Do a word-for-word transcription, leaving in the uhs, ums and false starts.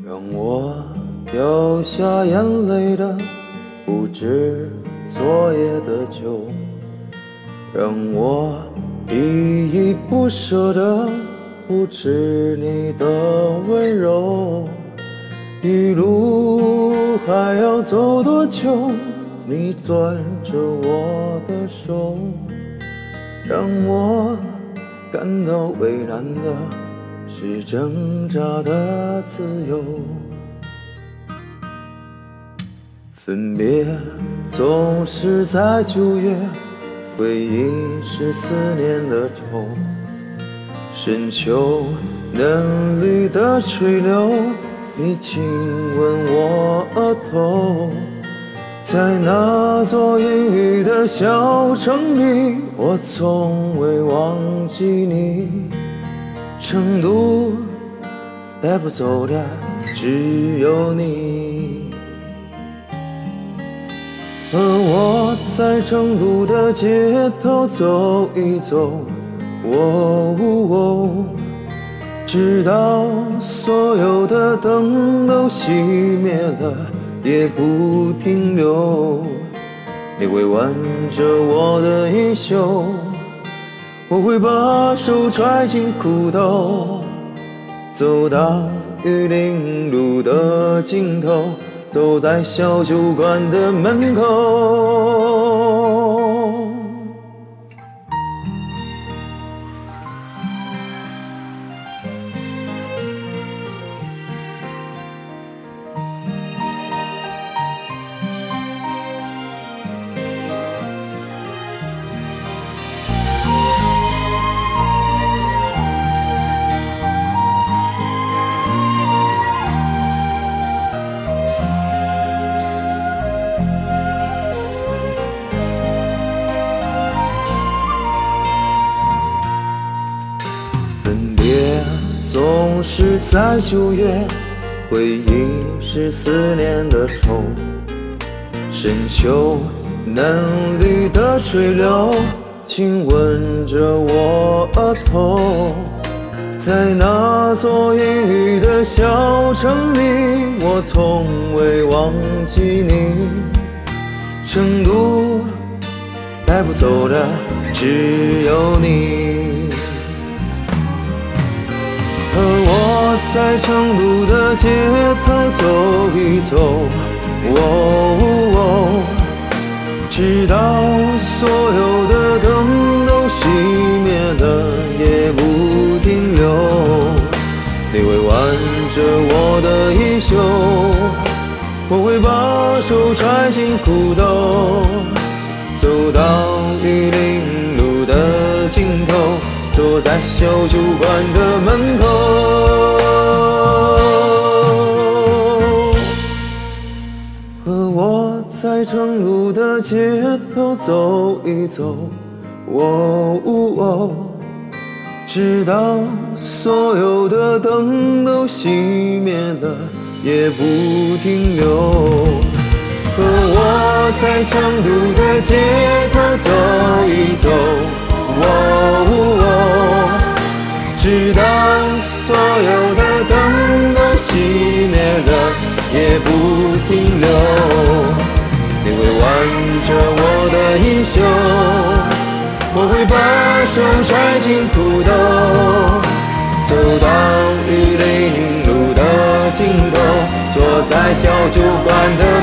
让我掉下眼泪的不止昨夜的酒，让我依依不舍的不止你的温柔。一路还要走多久？你攥着我的手，让我感到为难的是挣扎的自由。分别总是在九月，回忆是思念的愁。深秋嫩绿的垂柳，你亲吻我额头。在那座阴雨的小城里，我从未忘记你。成都带不走的只有你。和我在成都的街头走一走，哦哦，直到所有的灯都熄灭了也不停留。你会挽着我的衣袖，我会把手揣进裤兜，走到玉林路的尽头，走在小酒馆的门口。分别总是在九月，回忆是思念的愁。深秋嫩绿的垂柳，亲吻着我额头。在那座阴雨的小城里，我从未忘记你。成都带不走的只有你。和我在成都的街头走一走，哦哦，直到所有的灯都熄灭了也不停留。你会挽着我的衣袖，我会把手揣进裤兜，走到玉林路的尽头，坐在小酒馆的门口。和我在成都的街头走一走，哦哦，直到所有的灯都熄灭了也不停留。和我在成都的街头走一走，哦哦，直到所有的灯都熄灭了也不停留。你会挽着我的衣袖，我会把手揣进裤兜，走到玉林路的尽头，坐在小酒馆的